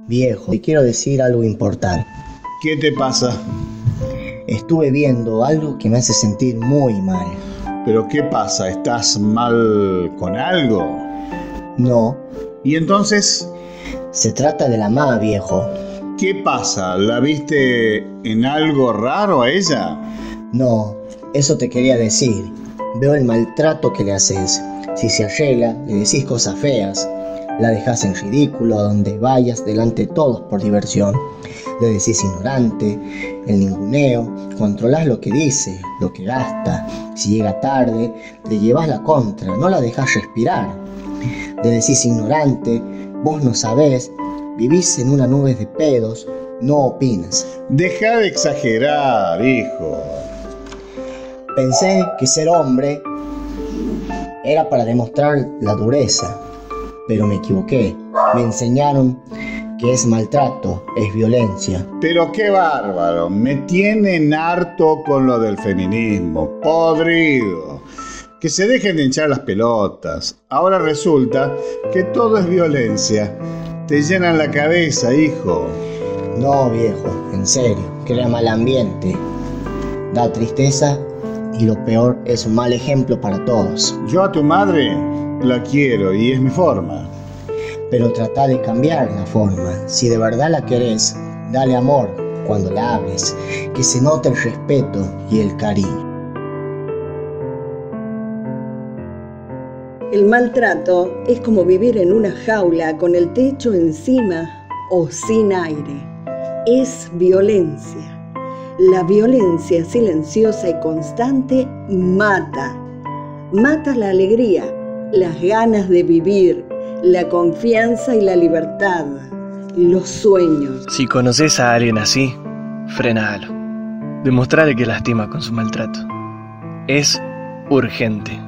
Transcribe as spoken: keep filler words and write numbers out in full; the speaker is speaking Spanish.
Viejo, te quiero decir algo importante. ¿Qué te pasa? Estuve viendo algo que me hace sentir muy mal. ¿Pero qué pasa? ¿Estás mal con algo? No. ¿Y entonces? Se trata de la Ma, viejo. ¿Qué pasa? ¿La viste en algo raro a ella? No, eso te quería decir. Veo el maltrato que le haces. Si se arregla, le decís cosas feas. La dejas en ridículo a donde vayas delante de todos por diversión. Le decís ignorante, el ninguneo, controlás lo que dice, lo que gasta. Si llega tarde, le llevas la contra, no la dejás respirar. Le decís ignorante, vos no sabés, vivís en una nube de pedos, no opinas. Deja de exagerar, hijo. Pensé que ser hombre era para demostrar la dureza, pero me equivoqué. Me enseñaron que es maltrato, es violencia. Pero qué bárbaro, me tienen harto con lo del feminismo, podrido. Que se dejen de hinchar las pelotas. Ahora resulta que todo es violencia. Te llenan la cabeza, hijo. No, viejo, en serio, crea mal ambiente. Da tristeza y lo peor es un mal ejemplo para todos. Yo a tu madre la quiero y es mi forma. Pero trata de cambiar la forma. Si de verdad la querés, dale amor cuando la hables, que se note el respeto y el cariño. El maltrato es como vivir en una jaula con el techo encima o sin aire. Es violencia. La violencia silenciosa y constante mata. Mata la alegría, las ganas de vivir, la confianza y la libertad, los sueños. Si conoces a alguien así, frenalo. Demostrale que lastima con su maltrato. Es urgente.